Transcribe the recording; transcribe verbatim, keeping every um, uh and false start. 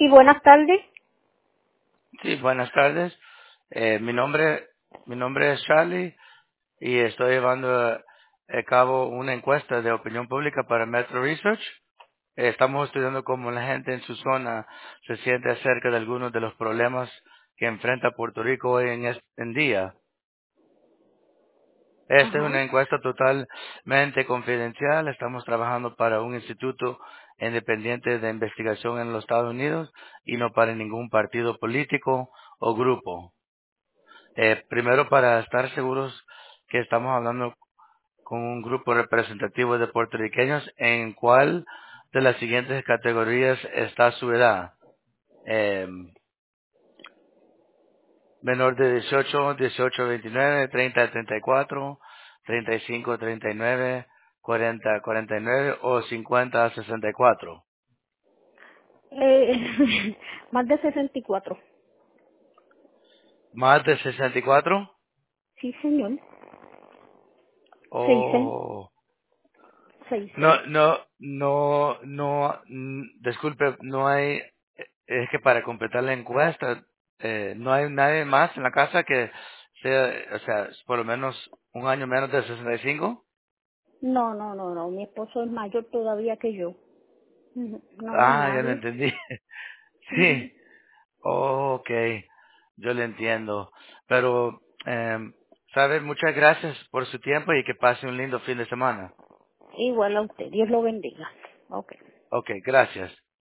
Sí, buenas tardes. Sí, buenas tardes. Eh, mi nombre, mi nombre es Charlie y estoy llevando a a cabo una encuesta de opinión pública para Metro Research. Eh, estamos estudiando cómo la gente en su zona se siente acerca de algunos de los problemas que enfrenta Puerto Rico hoy en, es- en día. Esta es Ajá. una encuesta totalmente confidencial. Estamos trabajando para un instituto independiente de investigación en los Estados Unidos y no para ningún partido político o grupo. Eh, primero, para estar seguros que estamos hablando con un grupo representativo de puertorriqueños, ¿en cuál de las siguientes categorías está su edad? Eh, menor de dieciocho, dieciocho a veintinueve, treinta a treinta y cuatro, treinta y cinco a treinta y nueve, cuarenta a cuarenta y nueve o cincuenta a sesenta y cuatro. Eh, más de sesenta y cuatro. ¿Más de sesenta y cuatro? Sí, señor. Seis, seis. ¿O...? Seis, seis. No, no, no, no, mm, disculpe, no hay, es que para completar la encuesta, eh, no hay nadie más en la casa que sea, o sea, por lo menos un año menos de sesenta y cinco. No, no, no, no. Mi esposo es mayor todavía que yo. Ujú. No, no hay Ah, ya lo nadie. entendí. Ujú. Sí, okay, yo le entiendo. Pero, eh, sabe, muchas gracias por su tiempo y que pase un lindo fin de semana. Igual a usted. Dios lo bendiga. Ok. Okay, gracias.